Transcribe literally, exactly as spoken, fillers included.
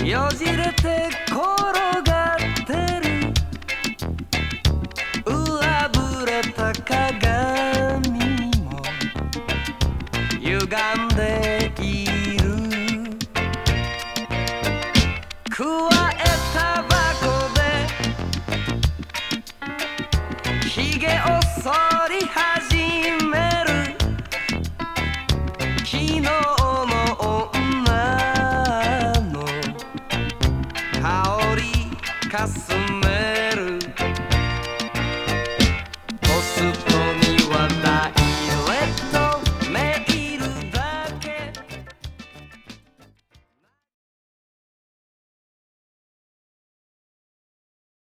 よじれて転がってる上ぶれた鏡も歪んでいるくわえタバコでひげを剃る